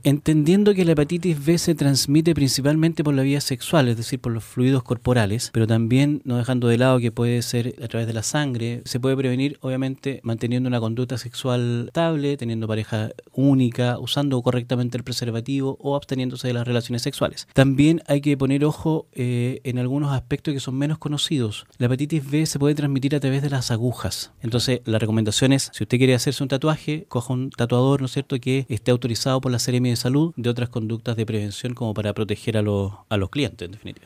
Entendiendo que la hepatitis B se transmite principalmente por la vía sexual, es decir, por los fluidos corporales, pero también no dejando de lado que puede ser a través de la sangre, se puede prevenir obviamente manteniendo una conducta sexual estable, teniendo pareja única, usando correctamente el preservativo o absteniéndose de las relaciones sexuales. También hay que poner ojo en algunos aspectos que son menos conocidos. La hepatitis B se puede transmitir a través de las agujas. Entonces, la recomendación es, si usted quiere hacerse un tatuaje, coja un tatuador, ¿no es cierto?, que esté autorizado por la Seremi de Salud de otras conductas de prevención como para proteger a los clientes, en definitiva.